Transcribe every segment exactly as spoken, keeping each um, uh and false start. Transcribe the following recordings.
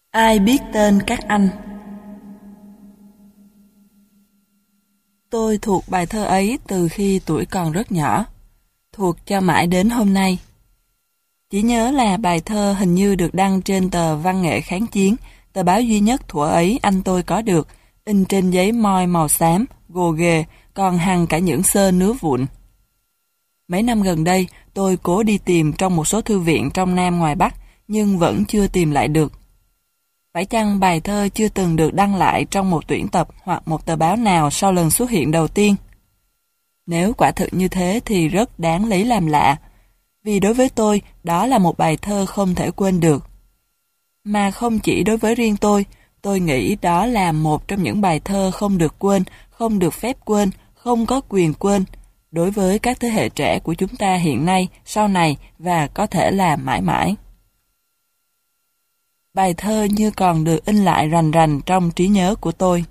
Ai biết tên các anh? Tôi thuộc bài thơ ấy từ khi tuổi còn rất nhỏ, thuộc cho mãi đến hôm nay. Chỉ nhớ là bài thơ hình như được đăng trên tờ Văn nghệ Kháng Chiến, tờ báo duy nhất thuở ấy anh tôi có được, in trên giấy moi màu xám, gồ ghề, còn hằn cả những xơ nứa vụn. Mấy năm gần đây, tôi cố đi tìm trong một số thư viện trong Nam ngoài Bắc, nhưng vẫn chưa tìm lại được. Phải chăng bài thơ chưa từng được đăng lại trong một tuyển tập hoặc một tờ báo nào sau lần xuất hiện đầu tiên? Nếu quả thực như thế thì rất đáng lấy làm lạ, vì đối với tôi đó là một bài thơ không thể quên được. Mà không chỉ đối với riêng tôi, tôi nghĩ đó là một trong những bài thơ không được quên, không được phép quên, không có quyền quên, đối với các thế hệ trẻ của chúng ta hiện nay, sau này và có thể là mãi mãi. Bài thơ như còn được in lại rành rành trong trí nhớ của tôi.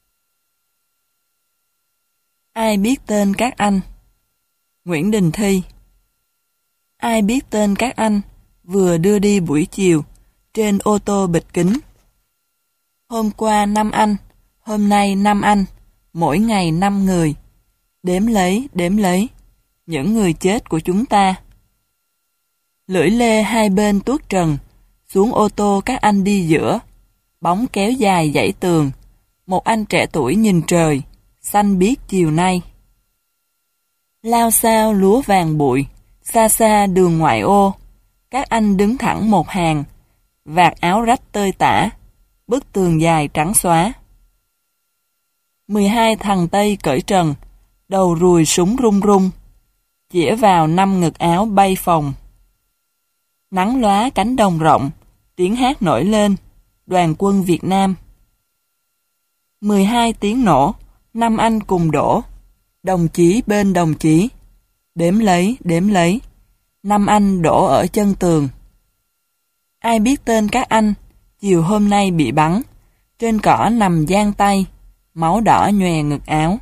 Ai biết tên các anh? Nguyễn Đình Thi. Ai biết tên các anh, vừa đưa đi buổi chiều, trên ô tô bịch kính. Hôm qua năm anh, hôm nay năm anh, mỗi ngày năm người. Đếm lấy, đếm lấy, những người chết của chúng ta. Lưỡi lê hai bên tuốt trần, xuống ô tô các anh đi giữa, bóng kéo dài dãy tường, một anh trẻ tuổi nhìn trời, xanh biếc chiều nay. Lao sao lúa vàng bụi, xa xa đường ngoại ô, các anh đứng thẳng một hàng, vạt áo rách tơi tả, bức tường dài trắng xóa. Mười hai thằng Tây cởi trần, đầu rùi súng rung rung, chĩa vào năm ngực áo bay phồng. Nắng lóa cánh đồng rộng, tiếng hát nổi lên, đoàn quân Việt Nam. Mười hai tiếng nổ, năm anh cùng đổ, đồng chí bên đồng chí. Đếm lấy, đếm lấy, năm anh đổ ở chân tường. Ai biết tên các anh, chiều hôm nay bị bắn, trên cỏ nằm giang tay, máu đỏ nhòe ngực áo.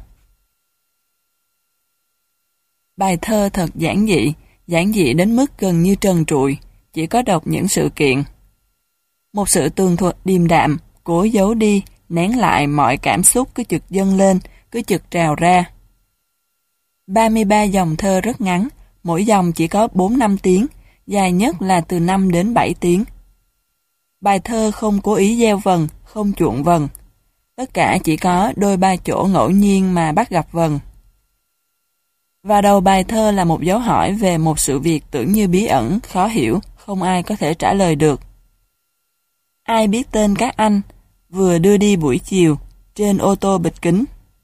Bài thơ thật giản dị, giản dị đến mức gần như trần trụi, chỉ có đọc những sự kiện. Một sự tường thuật điềm đạm, cố giấu đi, nén lại mọi cảm xúc cứ chực dâng lên, cứ chực trào ra. ba mươi ba dòng thơ rất ngắn, mỗi dòng chỉ có bốn năm tiếng, dài nhất là từ năm đến bảy tiếng. Bài thơ không cố ý gieo vần, không chuộng vần. Tất cả chỉ có đôi ba chỗ ngẫu nhiên mà bắt gặp vần. Và đầu bài thơ là một dấu hỏi về một sự việc tưởng như bí ẩn, khó hiểu, không ai có thể trả lời được. Ai biết tên các anh, vừa đưa đi buổi chiều, trên ô tô bịch kính.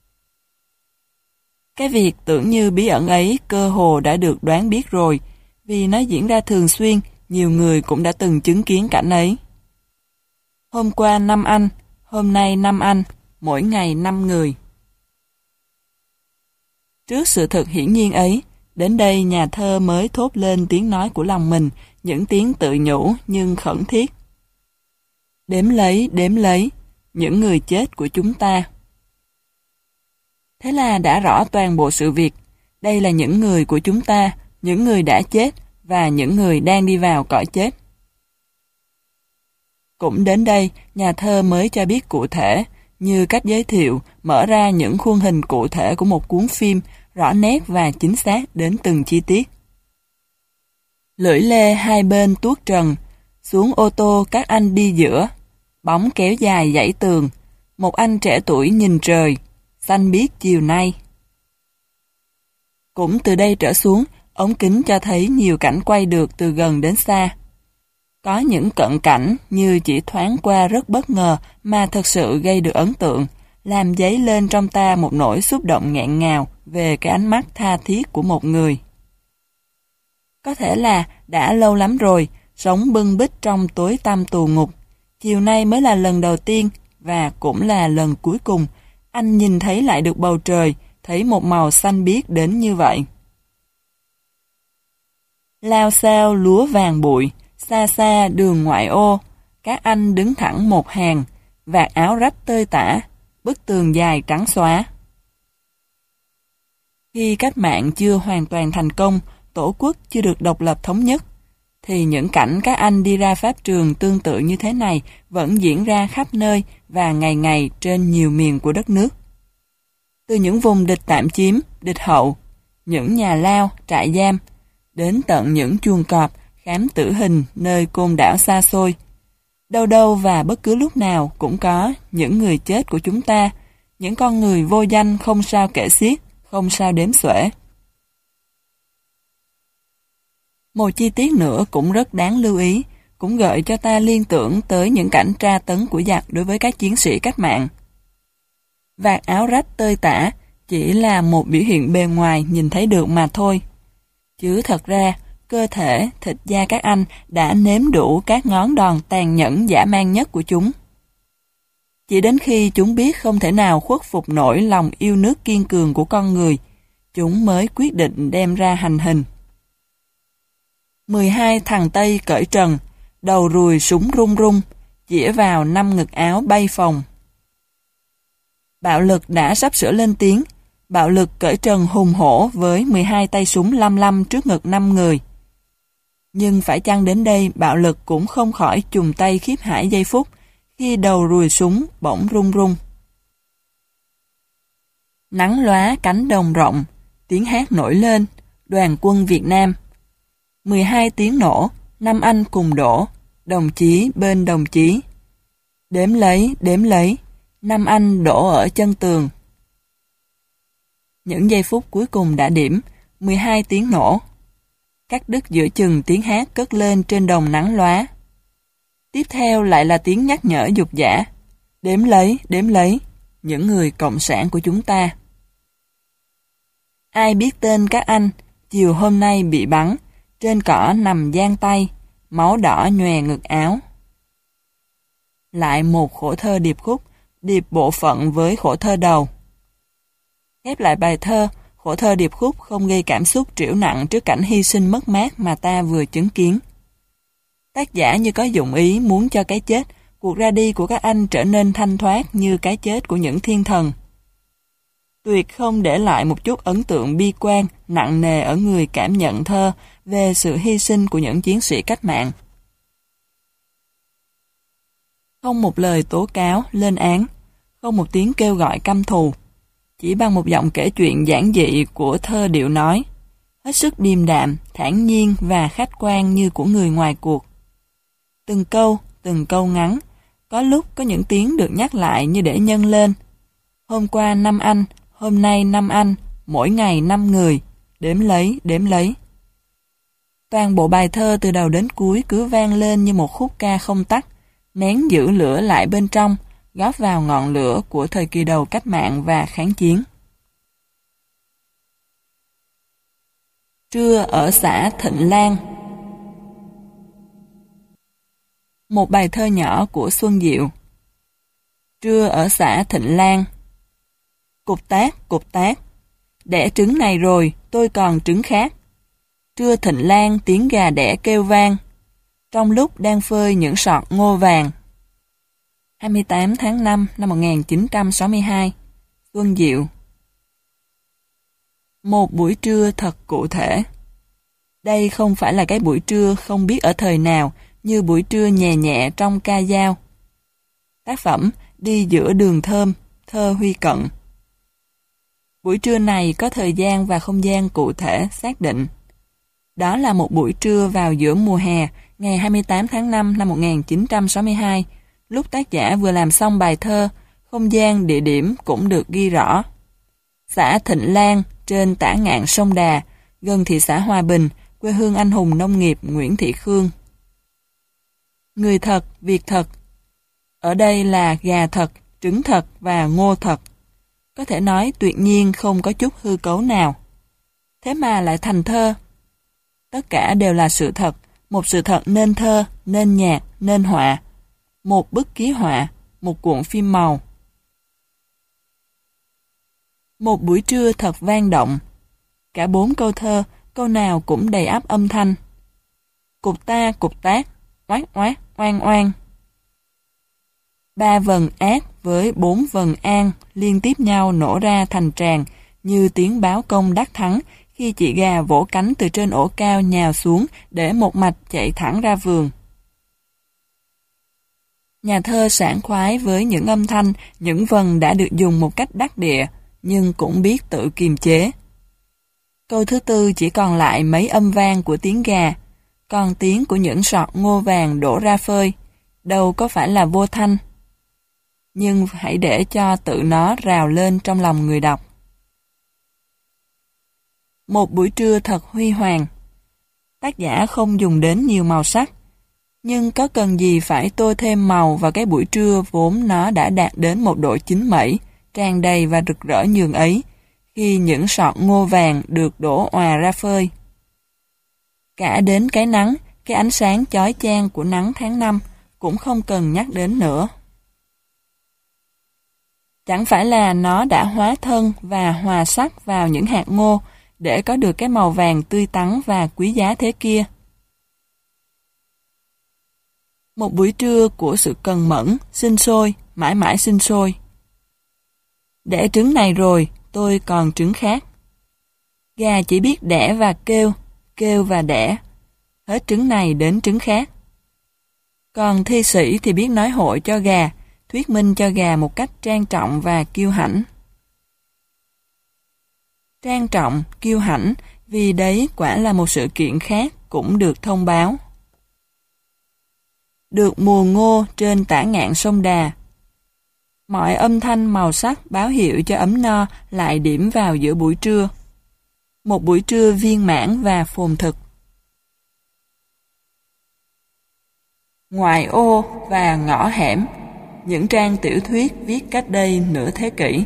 Cái việc tưởng như bí ẩn ấy cơ hồ đã được đoán biết rồi, vì nó diễn ra thường xuyên, nhiều người cũng đã từng chứng kiến cảnh ấy. Hôm qua năm anh, hôm nay năm anh, mỗi ngày năm người. Trước sự thật hiển nhiên ấy, đến đây nhà thơ mới thốt lên tiếng nói của lòng mình, những tiếng tự nhủ nhưng khẩn thiết. Đếm lấy, đếm lấy, những người chết của chúng ta. Thế là đã rõ toàn bộ sự việc. Đây là những người của chúng ta, những người đã chết và những người đang đi vào cõi chết. Cũng đến đây, nhà thơ mới cho biết cụ thể, như cách giới thiệu, mở ra những khuôn hình cụ thể của một cuốn phim, rõ nét và chính xác đến từng chi tiết. Lưỡi lê hai bên tuốt trần, xuống ô tô các anh đi giữa, bóng kéo dài dãy tường, một anh trẻ tuổi nhìn trời, xanh biếc chiều nay. Cũng từ đây trở xuống, ống kính cho thấy nhiều cảnh quay được từ gần đến xa. Có những cận cảnh như chỉ thoáng qua rất bất ngờ mà thật sự gây được ấn tượng, làm dấy lên trong ta một nỗi xúc động nghẹn ngào về cái ánh mắt tha thiết của một người. Có thể là đã lâu lắm rồi, sống bưng bít trong tối tăm tù ngục, chiều nay mới là lần đầu tiên và cũng là lần cuối cùng anh nhìn thấy lại được bầu trời, thấy một màu xanh biếc đến như vậy. Lao sao lúa vàng bụi, xa xa đường ngoại ô, các anh đứng thẳng một hàng, vạt áo rách tơi tả, bức tường dài trắng xóa. Khi cách mạng chưa hoàn toàn thành công, tổ quốc chưa được độc lập thống nhất, thì những cảnh các anh đi ra pháp trường tương tự như thế này vẫn diễn ra khắp nơi và ngày ngày trên nhiều miền của đất nước. Từ những vùng địch tạm chiếm, địch hậu, những nhà lao, trại giam, đến tận những chuồng cọp, khám tử hình nơi côn đảo xa xôi. Đâu đâu và bất cứ lúc nào cũng có những người chết của chúng ta, những con người vô danh không sao kể xiết, không sao đếm xuể. Một chi tiết nữa cũng rất đáng lưu ý, cũng gợi cho ta liên tưởng tới những cảnh tra tấn của giặc đối với các chiến sĩ cách mạng. Vạt áo rách tơi tả chỉ là một biểu hiện bề ngoài nhìn thấy được mà thôi. Chứ thật ra, cơ thể, thịt da các anh đã nếm đủ các ngón đòn tàn nhẫn dã man nhất của chúng. Chỉ đến khi chúng biết không thể nào khuất phục nổi lòng yêu nước kiên cường của con người, chúng mới quyết định đem ra hành hình. mười hai thằng Tây cởi trần, đầu rùi súng rung rung, chĩa vào năm ngực áo bay phồng. Bạo lực đã sắp sửa lên tiếng, bạo lực cởi trần hùng hổ với mười hai tay súng lăm lăm trước ngực năm người. Nhưng phải chăng đến đây bạo lực cũng không khỏi chùng tay khiếp hải giây phút khi đầu rùi súng bỗng rung rung. Nắng lóa cánh đồng rộng, tiếng hát nổi lên, đoàn quân Việt Nam. mười hai tiếng nổ, năm anh cùng đổ, đồng chí bên đồng chí. Đếm lấy, đếm lấy, năm anh đổ ở chân tường. Những giây phút cuối cùng đã điểm, mười hai tiếng nổ. Cắt đứt giữa chừng tiếng hát cất lên trên đồng nắng lóa. Tiếp theo lại là tiếng nhắc nhở dục dã. Đếm lấy, đếm lấy, những người cộng sản của chúng ta. Ai biết tên các anh, chiều hôm nay bị bắn, trên cỏ nằm giang tay, máu đỏ nhòe ngực áo. Lại một khổ thơ điệp khúc, điệp bộ phận với khổ thơ đầu. Khép lại bài thơ, khổ thơ điệp khúc không gây cảm xúc trĩu nặng trước cảnh hy sinh mất mát mà ta vừa chứng kiến. Tác giả như có dụng ý muốn cho cái chết, cuộc ra đi của các anh trở nên thanh thoát như cái chết của những thiên thần. Tuyệt không để lại một chút ấn tượng bi quan, nặng nề ở người cảm nhận thơ về sự hy sinh của những chiến sĩ cách mạng. Không một lời tố cáo, lên án, không một tiếng kêu gọi căm thù. Chỉ bằng một giọng kể chuyện giản dị của thơ điệu nói, hết sức điềm đạm, thản nhiên và khách quan như của người ngoài cuộc. Từng câu, từng câu ngắn, có lúc có những tiếng được nhắc lại như để nhân lên. Hôm qua năm anh, hôm nay năm anh, mỗi ngày năm người, đếm lấy, đếm lấy. Toàn bộ bài thơ từ đầu đến cuối cứ vang lên như một khúc ca không tắt, nén giữ lửa lại bên trong, góp vào ngọn lửa của thời kỳ đầu cách mạng và kháng chiến. Trưa ở xã Thịnh Lan. Một bài thơ nhỏ của Xuân Diệu. Trưa ở xã Thịnh Lan. Cục tác, cục tác. Đẻ trứng này rồi, tôi còn trứng khác. Trưa Thịnh Lan tiếng gà đẻ kêu vang, trong lúc đang phơi những sọt ngô vàng. hai mươi tám tháng năm năm một nghìn chín trăm sáu mươi hai. Xuân Diệu. Một buổi trưa thật cụ thể. Đây không phải là cái buổi trưa không biết ở thời nào, như buổi trưa nhẹ nhẹ trong ca dao. Tác phẩm Đi giữa đường thơm, thơ Huy Cận. Buổi trưa này có thời gian và không gian cụ thể xác định. Đó là một buổi trưa vào giữa mùa hè, ngày hai mươi tám tháng năm năm một nghìn chín trăm sáu mươi hai, lúc tác giả vừa làm xong bài thơ, không gian địa điểm cũng được ghi rõ. Xã Thịnh Lan, trên tả ngạn sông Đà, gần thị xã Hòa Bình, quê hương anh hùng nông nghiệp Nguyễn Thị Khương. Người thật, việc thật. Ở đây là gà thật, trứng thật và ngô thật. Có thể nói tuyệt nhiên không có chút hư cấu nào. Thế mà lại thành thơ. Tất cả đều là sự thật, một sự thật nên thơ, nên nhạc, nên họa. Một bức ký họa, một cuộn phim màu. Một buổi trưa thật vang động. Cả bốn câu thơ, câu nào cũng đầy ắp âm thanh. Cục ta, cục tác, oát oát, oan oan. Ba vần ác với bốn vần an liên tiếp nhau nổ ra thành tràng như tiếng báo công đắc thắng khi khi chị gà vỗ cánh từ trên ổ cao nhào xuống để một mạch chạy thẳng ra vườn. Nhà thơ sảng khoái với những âm thanh, những vần đã được dùng một cách đắc địa, nhưng cũng biết tự kiềm chế. Câu thứ tư chỉ còn lại mấy âm vang của tiếng gà, còn tiếng của những sọt ngô vàng đổ ra phơi, đâu có phải là vô thanh. Nhưng hãy để cho tự nó rào lên trong lòng người đọc. Một buổi trưa thật huy hoàng. Tác giả không dùng đến nhiều màu sắc, nhưng có cần gì phải tô thêm màu vào cái buổi trưa vốn nó đã đạt đến một độ chín mẩy, tràn đầy và rực rỡ nhường ấy, khi những sọt ngô vàng được đổ òa ra phơi. Cả đến cái nắng, cái ánh sáng chói chang của nắng tháng năm cũng không cần nhắc đến nữa. Chẳng phải là nó đã hóa thân và hòa sắc vào những hạt ngô để có được cái màu vàng tươi tắn và quý giá thế kia. Một buổi trưa của sự cần mẫn, sinh sôi, mãi mãi sinh sôi. Đẻ trứng này rồi, tôi còn trứng khác. Gà chỉ biết đẻ và kêu, kêu và đẻ. Hết trứng này đến trứng khác. Còn thi sĩ thì biết nói hội cho gà, thuyết minh cho gà một cách trang trọng và kiêu hãnh. Trang trọng, kiêu hãnh, vì đấy quả là một sự kiện khác cũng được thông báo. Được mùa ngô trên tả ngạn sông Đà. Mọi âm thanh màu sắc báo hiệu cho ấm no lại điểm vào giữa buổi trưa. Một buổi trưa viên mãn và phồn thực. Ngoại ô và ngõ hẻm, những trang tiểu thuyết viết cách đây nửa thế kỷ.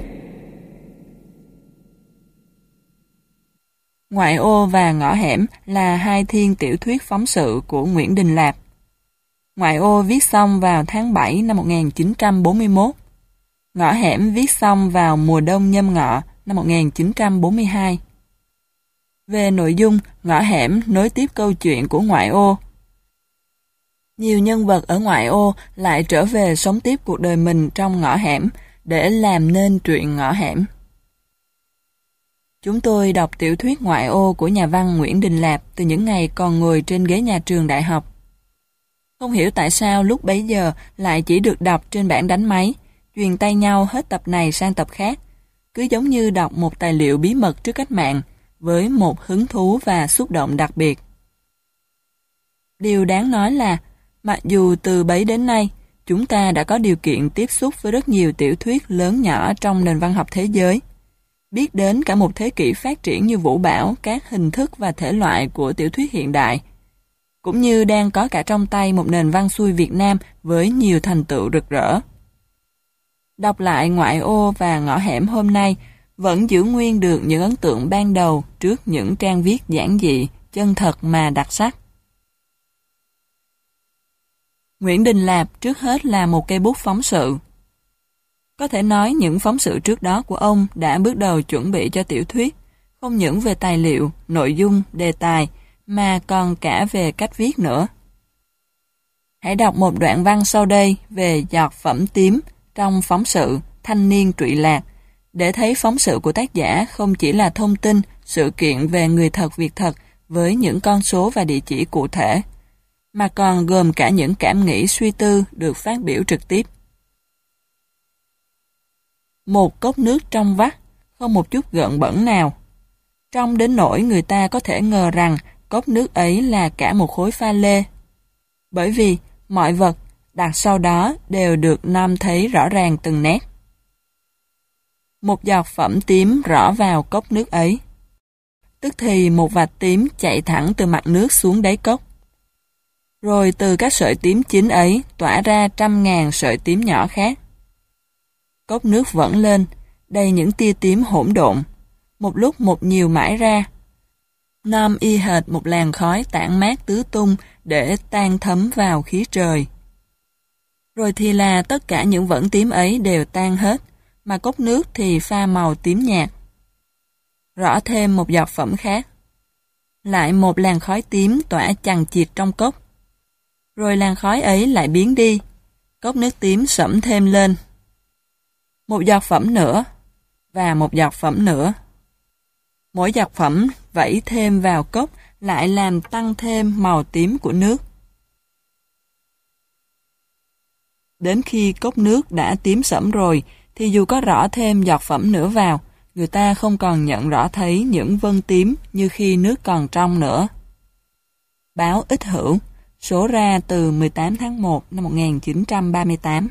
Ngoại ô và ngõ hẻm là hai thiên tiểu thuyết phóng sự của Nguyễn Đình Lạp. Ngoại ô viết xong vào tháng bảy năm một nghìn chín trăm bốn mươi mốt. Ngõ hẻm viết xong vào mùa đông Nhâm Ngọ năm một nghìn chín trăm bốn mươi hai. Về nội dung, ngõ hẻm nối tiếp câu chuyện của ngoại ô. Nhiều nhân vật ở ngoại ô lại trở về sống tiếp cuộc đời mình trong ngõ hẻm để làm nên truyện ngõ hẻm. Chúng tôi đọc tiểu thuyết ngoại ô của nhà văn Nguyễn Đình Lạp từ những ngày còn ngồi trên ghế nhà trường đại học. Không hiểu tại sao lúc bấy giờ lại chỉ được đọc trên bảng đánh máy, truyền tay nhau hết tập này sang tập khác, cứ giống như đọc một tài liệu bí mật trước cách mạng, với một hứng thú và xúc động đặc biệt. Điều đáng nói là, mặc dù từ bấy đến nay, chúng ta đã có điều kiện tiếp xúc với rất nhiều tiểu thuyết lớn nhỏ trong nền văn học thế giới, biết đến cả một thế kỷ phát triển như vũ bão các hình thức và thể loại của tiểu thuyết hiện đại, cũng như đang có cả trong tay một nền văn xuôi Việt Nam với nhiều thành tựu rực rỡ. Đọc lại ngoại ô và ngõ hẻm hôm nay vẫn giữ nguyên được những ấn tượng ban đầu trước những trang viết giản dị, chân thật mà đặc sắc. Nguyễn Đình Lạp trước hết là một cây bút phóng sự. Có thể nói những phóng sự trước đó của ông đã bước đầu chuẩn bị cho tiểu thuyết, không những về tài liệu, nội dung, đề tài, mà còn cả về cách viết nữa. Hãy đọc một đoạn văn sau đây về giọt phẩm tím trong phóng sự Thanh niên trụy lạc, để thấy phóng sự của tác giả không chỉ là thông tin, sự kiện về người thật việc thật với những con số và địa chỉ cụ thể, mà còn gồm cả những cảm nghĩ suy tư được phát biểu trực tiếp. Một cốc nước trong vắt, không một chút gợn bẩn nào. Trong đến nỗi người ta có thể ngờ rằng cốc nước ấy là cả một khối pha lê. Bởi vì mọi vật đặt sau đó đều được nom thấy rõ ràng từng nét. Một giọt phẩm tím rõ vào cốc nước ấy. Tức thì một vạch tím chạy thẳng từ mặt nước xuống đáy cốc. Rồi từ các sợi tím chính ấy tỏa ra trăm ngàn sợi tím nhỏ khác. Cốc nước vẫn lên, đầy những tia tím hỗn độn, một lúc một nhiều mãi ra. Nom y hệt một làn khói tản mát tứ tung để tan thấm vào khí trời. Rồi thì là tất cả những vẫn tím ấy đều tan hết, mà cốc nước thì pha màu tím nhạt. Rõ thêm một giọt phẩm khác. Lại một làn khói tím tỏa chằng chịt trong cốc. Rồi làn khói ấy lại biến đi, cốc nước tím sẫm thêm lên. Một giọt phẩm nữa, và một giọt phẩm nữa. Mỗi giọt phẩm vẩy thêm vào cốc lại làm tăng thêm màu tím của nước. Đến khi cốc nước đã tím sẫm rồi, thì dù có rõ thêm giọt phẩm nữa vào, người ta không còn nhận rõ thấy những vân tím như khi nước còn trong nữa. Báo Ích Hữu, số ra từ mười tám tháng một năm một nghìn chín trăm ba mươi tám.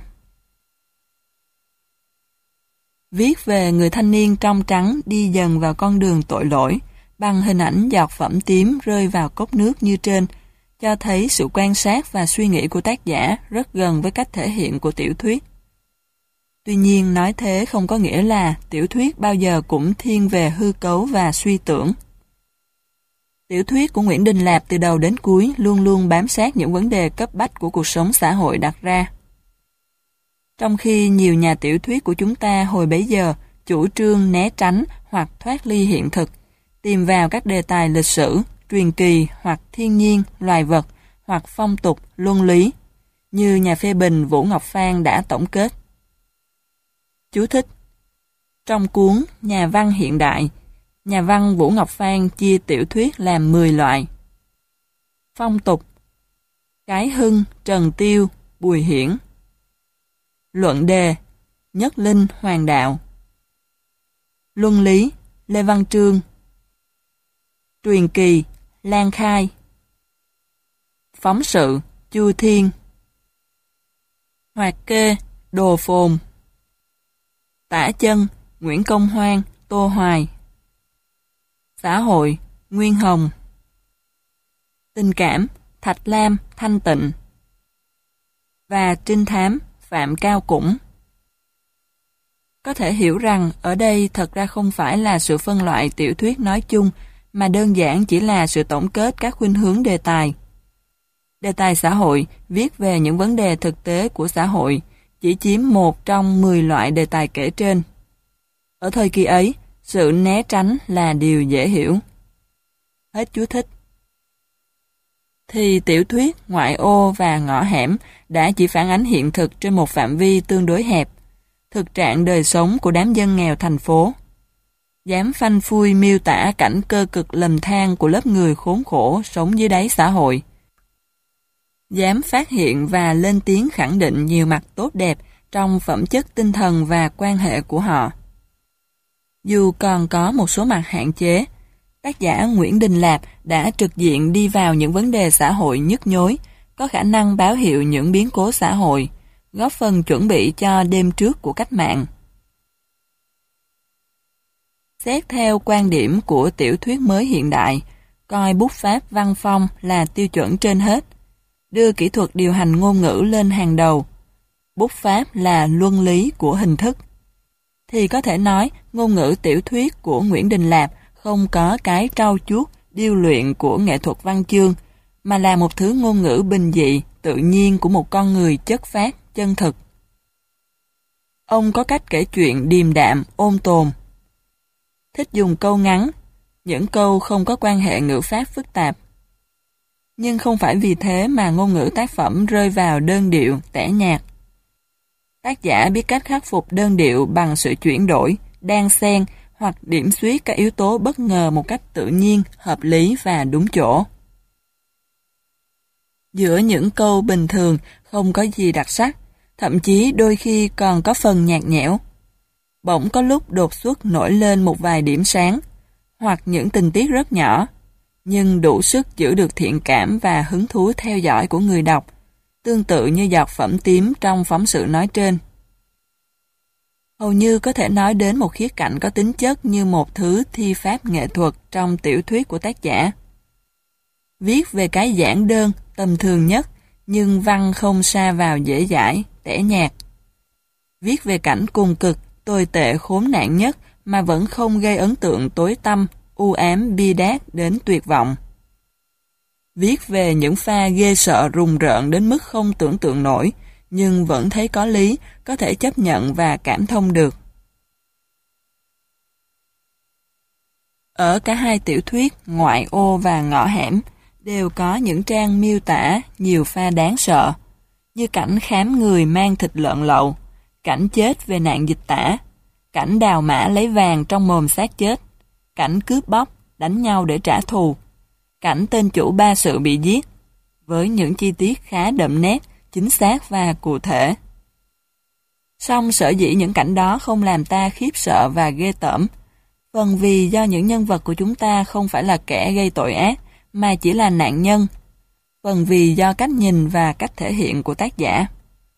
Viết về người thanh niên trong trắng đi dần vào con đường tội lỗi, bằng hình ảnh giọt phẩm tím rơi vào cốc nước như trên, cho thấy sự quan sát và suy nghĩ của tác giả rất gần với cách thể hiện của tiểu thuyết. Tuy nhiên, nói thế không có nghĩa là tiểu thuyết bao giờ cũng thiên về hư cấu và suy tưởng. Tiểu thuyết của Nguyễn Đình Lạp từ đầu đến cuối luôn luôn bám sát những vấn đề cấp bách của cuộc sống xã hội đặt ra. Trong khi nhiều nhà tiểu thuyết của chúng ta hồi bấy giờ chủ trương né tránh hoặc thoát ly hiện thực, tìm vào các đề tài lịch sử, truyền kỳ hoặc thiên nhiên, loài vật hoặc phong tục, luân lý, như nhà phê bình Vũ Ngọc Phan đã tổng kết. Chú thích: trong cuốn Nhà văn hiện đại, nhà văn Vũ Ngọc Phan chia tiểu thuyết làm mười loại. Phong tục: Cái Hưng, Trần Tiêu, Bùi Hiển. Luận đề: Nhất Linh, Hoàng Đạo. Luân lý: Lê Văn Trương. Truyền kỳ: Lan Khai. Phóng sự: Chu Thiên. Hoạt kê: Đồ Phồn. Tả chân: Nguyễn Công Hoan, Tô Hoài. Xã hội: Nguyên Hồng. Tình cảm: Thạch Lam, Thanh Tịnh. Và trinh thám: Phạm Cao Củng. Có thể hiểu rằng ở đây thật ra không phải là sự phân loại tiểu thuyết nói chung, mà đơn giản chỉ là sự tổng kết các khuynh hướng đề tài. Đề tài xã hội, viết về những vấn đề thực tế của xã hội, chỉ chiếm một trong mười loại đề tài kể trên. Ở thời kỳ ấy, sự né tránh là điều dễ hiểu. Hết chú thích. Thì tiểu thuyết Ngoại ô và Ngõ hẻm đã chỉ phản ánh hiện thực trên một phạm vi tương đối hẹp, thực trạng đời sống của đám dân nghèo thành phố. Dám phanh phui miêu tả cảnh cơ cực lầm than của lớp người khốn khổ sống dưới đáy xã hội. Dám phát hiện và lên tiếng khẳng định nhiều mặt tốt đẹp trong phẩm chất tinh thần và quan hệ của họ. Dù còn có một số mặt hạn chế, tác giả Nguyễn Đình Lạp đã trực diện đi vào những vấn đề xã hội nhức nhối, có khả năng báo hiệu những biến cố xã hội, góp phần chuẩn bị cho đêm trước của cách mạng. Xét theo quan điểm của tiểu thuyết mới hiện đại, coi bút pháp văn phong là tiêu chuẩn trên hết, đưa kỹ thuật điều hành ngôn ngữ lên hàng đầu. Bút pháp là luân lý của hình thức. Thì có thể nói ngôn ngữ tiểu thuyết của Nguyễn Đình Lạp không có cái trau chuốt, điêu luyện của nghệ thuật văn chương, mà là một thứ ngôn ngữ bình dị, tự nhiên của một con người chất phát, chân thực. Ông có cách kể chuyện điềm đạm, ôn tồn. Thích dùng câu ngắn, những câu không có quan hệ ngữ pháp phức tạp. Nhưng không phải vì thế mà ngôn ngữ tác phẩm rơi vào đơn điệu, tẻ nhạt. Tác giả biết cách khắc phục đơn điệu bằng sự chuyển đổi, đan xen hoặc điểm xuyết các yếu tố bất ngờ một cách tự nhiên, hợp lý và đúng chỗ. Giữa những câu bình thường không có gì đặc sắc, thậm chí đôi khi còn có phần nhạt nhẽo. Bỗng có lúc đột xuất nổi lên một vài điểm sáng, hoặc những tình tiết rất nhỏ, nhưng đủ sức giữ được thiện cảm và hứng thú theo dõi của người đọc, tương tự như giọt phẩm tím trong phóng sự nói trên. Hầu như có thể nói đến một khía cạnh có tính chất như một thứ thi pháp nghệ thuật trong tiểu thuyết của tác giả. Viết về cái giản đơn, tầm thường nhất, nhưng văn không sa vào dễ dãi, tẻ nhạt. Viết về cảnh cùng cực, tồi tệ khốn nạn nhất mà vẫn không gây ấn tượng tối tăm, u ám bi đát đến tuyệt vọng. Viết về những pha ghê sợ rùng rợn đến mức không tưởng tượng nổi, nhưng vẫn thấy có lý, có thể chấp nhận và cảm thông được. Ở cả hai tiểu thuyết Ngoại ô và Ngõ hẻm đều có những trang miêu tả nhiều pha đáng sợ, như cảnh khám người mang thịt lợn lậu, cảnh chết về nạn dịch tả, cảnh đào mã lấy vàng trong mồm xác chết, cảnh cướp bóc, đánh nhau để trả thù, cảnh tên chủ ba sự bị giết, với những chi tiết khá đậm nét, chính xác và cụ thể. Song sở dĩ những cảnh đó không làm ta khiếp sợ và ghê tởm, phần vì do những nhân vật của chúng ta không phải là kẻ gây tội ác, mà chỉ là nạn nhân, phần vì do cách nhìn và cách thể hiện của tác giả.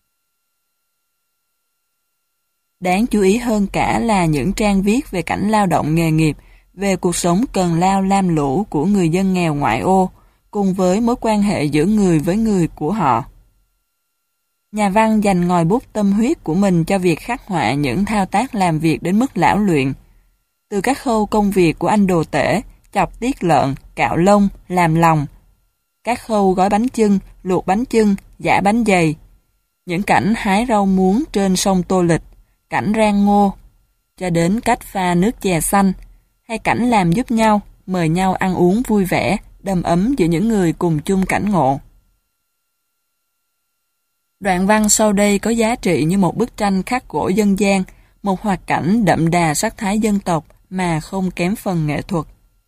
Đáng chú ý hơn cả là những trang viết về cảnh lao động nghề nghiệp, về cuộc sống cần lao lam lũ của người dân nghèo ngoại ô, cùng với mối quan hệ giữa người với người của họ. Nhà văn dành ngòi bút tâm huyết của mình cho việc khắc họa những thao tác làm việc đến mức lão luyện. Từ các khâu công việc của anh đồ tể, chọc tiết lợn, cạo lông, làm lòng, các khâu gói bánh chưng, luộc bánh chưng, giã bánh dày, những cảnh hái rau muống trên sông Tô Lịch, cảnh rang ngô, cho đến cách pha nước chè xanh, hay cảnh làm giúp nhau, mời nhau ăn uống vui vẻ, đầm ấm giữa những người cùng chung cảnh ngộ. Đoạn văn sau đây có giá trị như một bức tranh khắc gỗ dân gian, một hoạt cảnh đậm đà sắc thái dân tộc mà không kém phần nghệ thuật.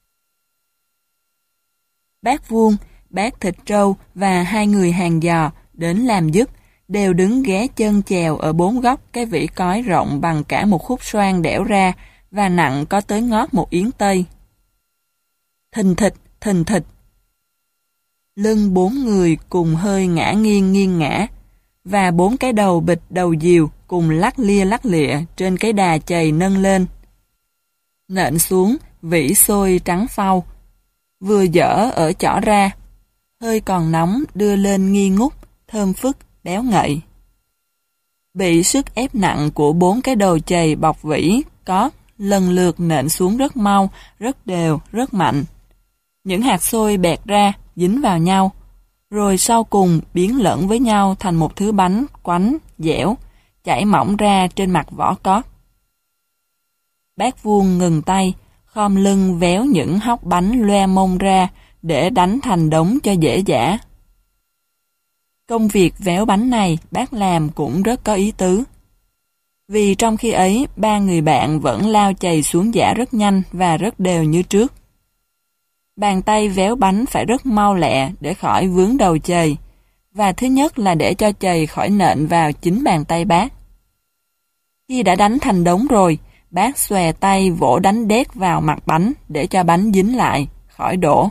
Bác Vuông, bác Thịt Trâu và hai người hàng giò đến làm giúp đều đứng ghé chân chèo ở bốn góc cái vỉ cói rộng bằng cả một khúc xoan đẽo ra và nặng có tới ngót một yến tây. Thình thịch, thình thịch. Lưng bốn người cùng hơi ngã nghiêng nghiêng ngã, và bốn cái đầu bịch đầu diều cùng lắc lia lắc lịa trên cái đà chày nâng lên. Nện xuống, vỉ xôi trắng phau, vừa dở ở chỏ ra, hơi còn nóng đưa lên nghi ngút, thơm phức, béo ngậy. Bị sức ép nặng của bốn cái đầu chày bọc vỉ, có lần lượt nện xuống rất mau, rất đều, rất mạnh. Những hạt xôi bẹt ra, dính vào nhau, rồi sau cùng biến lẫn với nhau thành một thứ bánh quánh, dẻo, chảy mỏng ra trên mặt vỏ cót. Bác Vuông ngừng tay, khom lưng véo những hóc bánh loe mông ra để đánh thành đống cho dễ dã. Công việc véo bánh này bác làm cũng rất có ý tứ. Vì trong khi ấy, ba người bạn vẫn lao chày xuống giã rất nhanh và rất đều như trước. Bàn tay véo bánh phải rất mau lẹ để khỏi vướng đầu chày, và thứ nhất là để cho chày khỏi nện vào chính bàn tay bác. Khi đã đánh thành đống rồi, bác xòe tay vỗ đánh đét vào mặt bánh để cho bánh dính lại, khỏi đổ.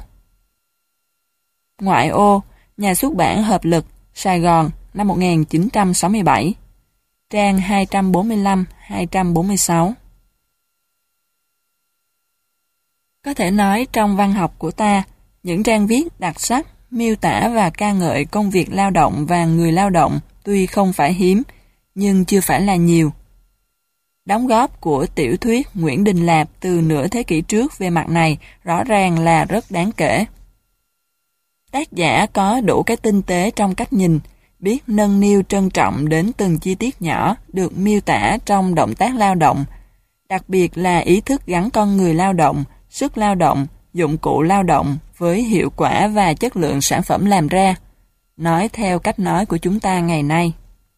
Ngoại ô, Nhà xuất bản Hợp lực, Sài Gòn, năm một nghìn chín trăm sáu mươi bảy. Trang hai trăm bốn mươi lăm đến hai trăm bốn mươi sáu. Có thể nói trong văn học của ta, những trang viết đặc sắc, miêu tả và ca ngợi công việc lao động và người lao động tuy không phải hiếm, nhưng chưa phải là nhiều. Đóng góp của tiểu thuyết Nguyễn Đình Lạp từ nửa thế kỷ trước về mặt này rõ ràng là rất đáng kể. Tác giả có đủ cái tinh tế trong cách nhìn, biết nâng niu trân trọng đến từng chi tiết nhỏ được miêu tả trong động tác lao động, đặc biệt là ý thức gắn con người lao động, sức lao động, dụng cụ lao động với hiệu quả và chất lượng sản phẩm làm ra, nói theo cách nói của chúng ta ngày nay.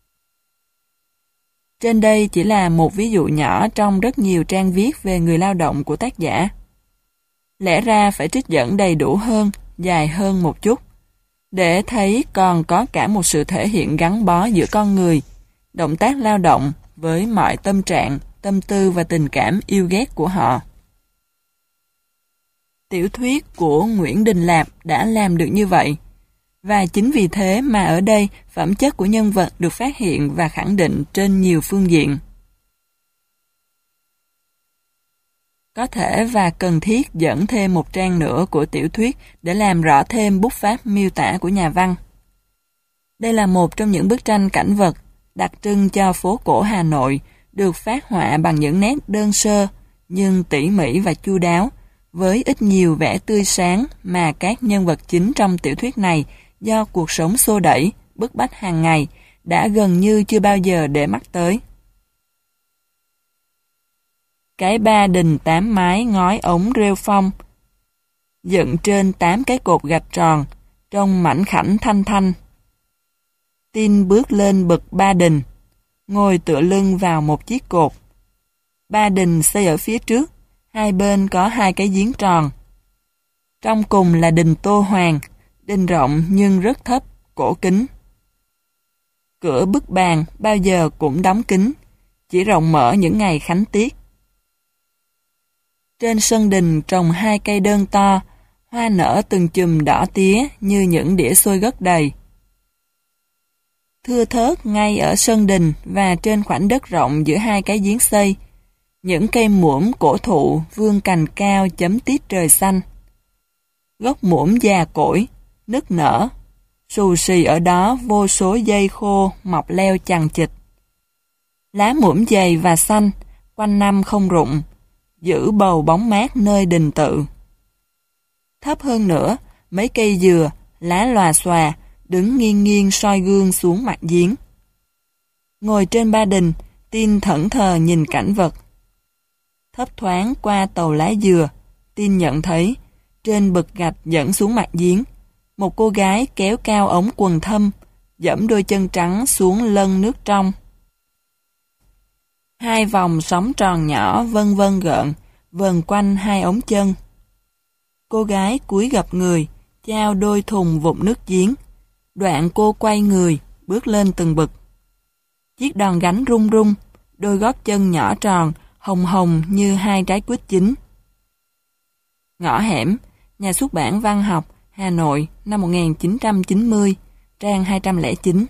Trên đây chỉ là một ví dụ nhỏ trong rất nhiều trang viết về người lao động của tác giả. Lẽ ra phải trích dẫn đầy đủ hơn, dài hơn một chút, để thấy còn có cả một sự thể hiện gắn bó giữa con người, động tác lao động với mọi tâm trạng, tâm tư và tình cảm yêu ghét của họ. Tiểu thuyết của Nguyễn Đình Lạp đã làm được như vậy, và chính vì thế mà ở đây phẩm chất của nhân vật được phát hiện và khẳng định trên nhiều phương diện. Có thể và cần thiết dẫn thêm một trang nữa của tiểu thuyết để làm rõ thêm bút pháp miêu tả của nhà văn. Đây là một trong những bức tranh cảnh vật đặc trưng cho phố cổ Hà Nội, được phác họa bằng những nét đơn sơ nhưng tỉ mỉ và chu đáo, với ít nhiều vẻ tươi sáng mà các nhân vật chính trong tiểu thuyết này do cuộc sống xô đẩy, bức bách hàng ngày đã gần như chưa bao giờ để mắt tới. Cái ba đình tám mái ngói ống rêu phong, dựng trên tám cái cột gạch tròn, trông mảnh khảnh thanh thanh. Tin bước lên bậc ba đình, ngồi tựa lưng vào một chiếc cột. Ba đình xây ở phía trước, Hai bên có hai cái giếng tròn. Trong cùng là đình Tô Hoàng, đình rộng nhưng rất thấp, cổ kính. Cửa bức bàn bao giờ cũng đóng kín, chỉ rộng mở những ngày khánh tiết. Trên sân đình trồng hai cây đơn to, hoa nở từng chùm đỏ tía như những đĩa xôi gấc đầy. Thưa thớt ngay ở sân đình và trên khoảnh đất rộng giữa hai cái giếng xây, những cây muỗm cổ thụ vươn cành cao chấm tít trời xanh. Gốc muỗm già cỗi, nức nở, xù xì ở đó vô số dây khô mọc leo chằng chịt. Lá muỗm dày và xanh, quanh năm không rụng, giữ bầu bóng mát nơi đình tự. Thấp hơn nữa, mấy cây dừa, lá lòa xòa, đứng nghiêng nghiêng soi gương xuống mặt giếng. Ngồi trên ba đình, Tin thẫn thờ nhìn cảnh vật. Thấp thoáng qua tàu lá dừa, Tin nhận thấy, trên bậc gạch dẫn xuống mặt giếng, một cô gái kéo cao ống quần thâm, dẫm đôi chân trắng xuống lân nước trong. Hai vòng sóng tròn nhỏ vân vân gợn, vờn quanh hai ống chân. Cô gái cúi gập người, chao đôi thùng vụt nước giếng. Đoạn cô quay người, bước lên từng bậc. Chiếc đòn gánh rung rung, đôi gót chân nhỏ tròn, hồng hồng như hai trái quýt chín. Ngõ hẻm, Nhà xuất bản Văn học, Hà Nội, năm một nghìn chín trăm chín mươi, trang hai trăm lẻ chín.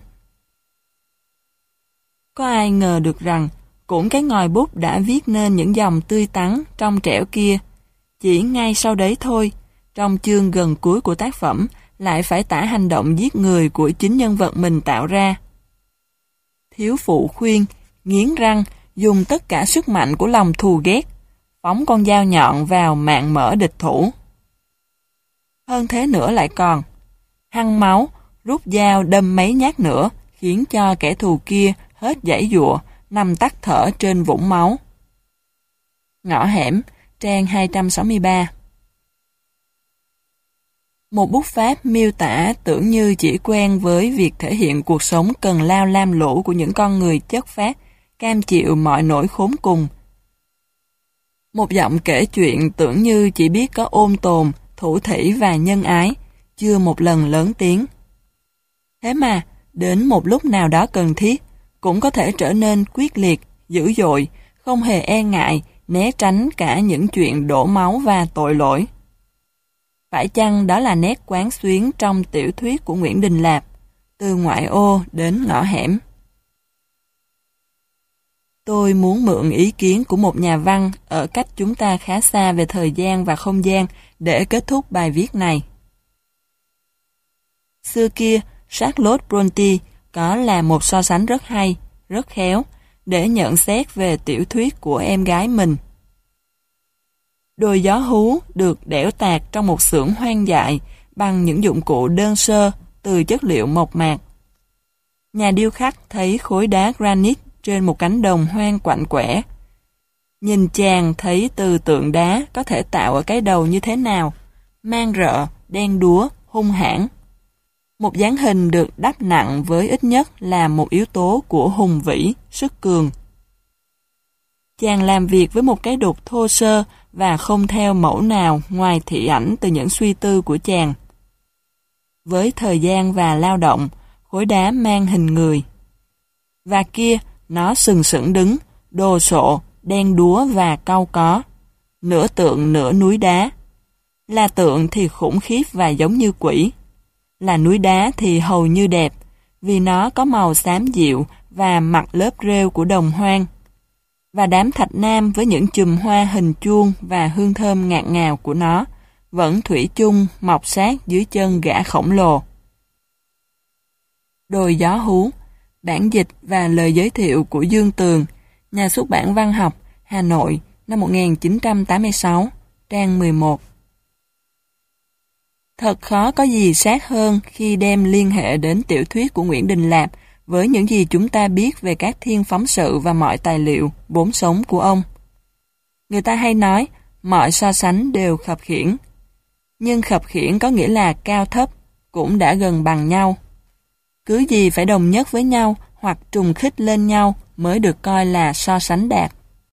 Có ai ngờ được rằng, cũng cái ngòi bút đã viết nên những dòng tươi tắn, trong trẻo kia. Chỉ ngay sau đấy thôi, trong chương gần cuối của tác phẩm, lại phải tả hành động giết người của chính nhân vật mình tạo ra. Thiếu phụ khuyên, nghiến răng, dùng tất cả sức mạnh của lòng thù ghét, phóng con dao nhọn vào mạng mỡ địch thủ. Hơn thế nữa lại còn, hăng máu, rút dao đâm mấy nhát nữa, khiến cho kẻ thù kia hết giãy giụa, nằm tắt thở trên vũng máu. Ngõ hẻm, trang hai trăm sáu mươi ba. Một bút pháp miêu tả tưởng như chỉ quen với việc thể hiện cuộc sống cần lao lam lũ của những con người chất phác, cam chịu mọi nỗi khốn cùng. Một giọng kể chuyện tưởng như chỉ biết có ôn tồn, thủ thỉ và nhân ái, chưa một lần lớn tiếng. Thế mà, đến một lúc nào đó cần thiết, cũng có thể trở nên quyết liệt, dữ dội, không hề e ngại, né tránh cả những chuyện đổ máu và tội lỗi. Phải chăng đó là nét quán xuyến trong tiểu thuyết của Nguyễn Đình Lạp, từ ngoại ô đến ngõ hẻm? Tôi muốn mượn ý kiến của một nhà văn ở cách chúng ta khá xa về thời gian và không gian để kết thúc bài viết này. Xưa kia, Charlotte Brontë có làm một so sánh rất hay, rất khéo, để nhận xét về tiểu thuyết của em gái mình. Đồi gió hú được đẽo tạc trong một xưởng hoang dại bằng những dụng cụ đơn sơ từ chất liệu mộc mạc. Nhà điêu khắc thấy khối đá granite trên một cánh đồng hoang quạnh quẻ. Nhìn chàng thấy từ tượng đá có thể tạo ở cái đầu như thế nào, mang rợ, đen đúa, hung hãn. Một dáng hình được đắp nặng với ít nhất là một yếu tố của hùng vĩ, sức cường. Chàng làm việc với một cái đục thô sơ và không theo mẫu nào ngoài thị ảnh từ những suy tư của chàng. Với thời gian và lao động, khối đá mang hình người. Và kia, nó sừng sững đứng, đồ sộ, đen đúa và cau có. Nửa tượng nửa núi đá. Là tượng thì khủng khiếp và giống như quỷ. Là núi đá thì hầu như đẹp, vì nó có màu xám dịu và mặc lớp rêu của đồng hoang. Và đám thạch nam với những chùm hoa hình chuông và hương thơm ngạt ngào của nó vẫn thủy chung mọc sát dưới chân gã khổng lồ. Đồi gió hú, bản dịch và lời giới thiệu của Dương Tường, Nhà xuất bản Văn học, Hà Nội, năm một nghìn chín trăm tám mươi sáu, trang mười một. Thật khó có gì sát hơn khi đem liên hệ đến tiểu thuyết của Nguyễn Đình Lạp với những gì chúng ta biết về các thiên phóng sự và mọi tài liệu, vốn sống của ông. Người ta hay nói, mọi so sánh đều khập khiễng. Nhưng khập khiễng có nghĩa là cao thấp, cũng đã gần bằng nhau. Cứ gì phải đồng nhất với nhau hoặc trùng khích lên nhau mới được coi là so sánh đạt.